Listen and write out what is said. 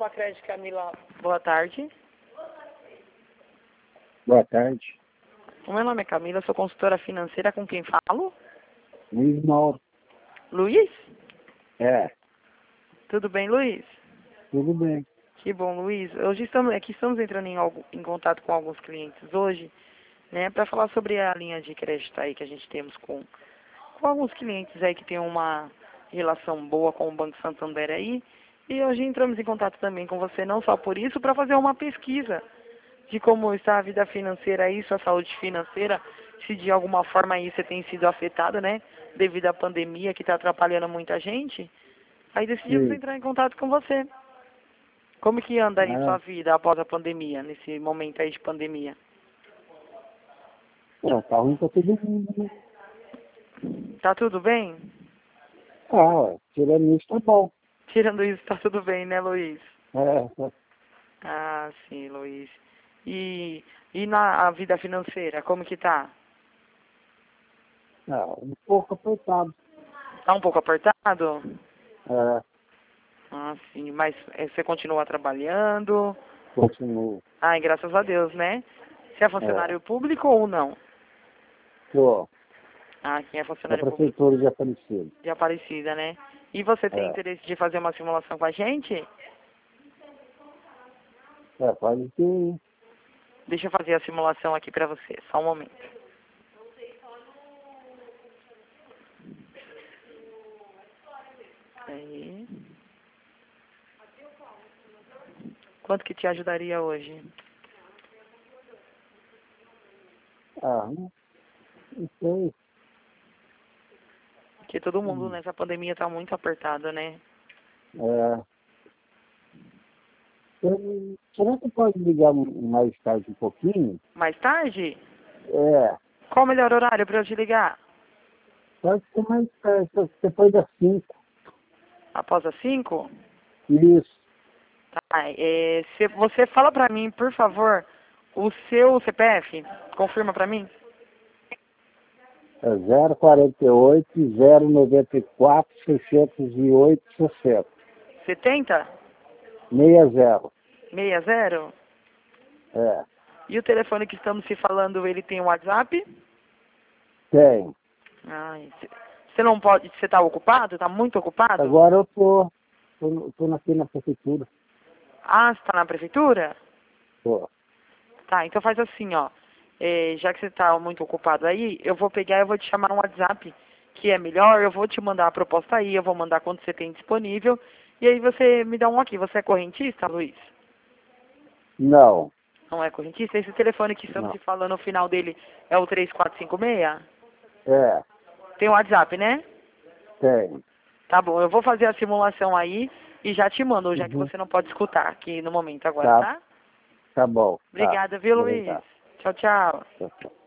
Fala, Crédito Camila. Boa tarde. Boa tarde. O meu nome é Camila, sou consultora financeira. Com quem falo? Luiz Mauro. Luiz? É, Tudo bem, Luiz? tudo bem. Que bom, Luiz. Hoje estamos entrando em contato com alguns clientes hoje, né, para falar sobre a linha de crédito aí que a gente temos com alguns clientes aí que tem uma relação boa com o Banco Santander aí. E hoje entramos em contato também com você, não só por isso, para fazer uma pesquisa de como está a vida financeira aí, sua saúde financeira, se de alguma forma aí você tem sido afetado, né, devido à pandemia que está atrapalhando muita gente. Aí decidimos Sim. entrar em contato com você. Como que anda aí sua Ah, vida após a pandemia, nesse momento aí de pandemia? tá ruim pra todo mundo, né? Tá tudo bem? Tirando isso tá bom. Tirando isso, tá tudo bem, né, Luiz? É, Ah, sim, Luiz. E na a vida financeira, como que tá? um pouco apertado. Tá um pouco apertado? É, Ah, sim, mas você continua trabalhando? continuo. Ai, graças a Deus, né? Você é É, funcionário público ou não? tô Ah, quem é na funcionário público prefeitura de Aparecida. de Aparecida, né? E você tem É, interesse de fazer uma simulação com a gente? pode ter. Deixa eu fazer a simulação aqui pra você, só um momento. Aí. Quanto que te ajudaria hoje? Não sei. Porque todo mundo nessa pandemia tá muito apertado, né? É, será que pode ligar mais tarde um pouquinho? Mais tarde? É, Qual o melhor horário pra eu te ligar? pode ser mais tarde, depois das 5. Após as 5? Isso. Tá, se você fala pra mim, por favor, o seu CPF, confirma pra mim. É 048 094 608 60. 70? 60. 60? É, E o telefone que estamos se falando, ele tem WhatsApp? tem. Ai, você não pode, você tá ocupado? Tá muito ocupado? Agora eu tô aqui na prefeitura. Ah, você tá na prefeitura? Tô. Tá, então faz assim, ó. Já que você tá muito ocupado aí, eu vou pegar e eu vou te chamar no WhatsApp, que é melhor, eu vou te mandar a proposta aí, eu vou mandar quando você tem disponível, e aí você me dá um ok. Você é correntista, Luiz? Não, Não é correntista? Esse telefone que estamos não. se falando, o final dele é o 3456? É, Tem o WhatsApp, né? tem. Tá bom, eu vou fazer a simulação aí e já te mando, já que Uhum. você não pode escutar aqui no momento agora, Tá, tá? tá bom. Tá. Obrigada, viu, Luiz? Obrigado. Tchau, tchau. Tchau, tchau.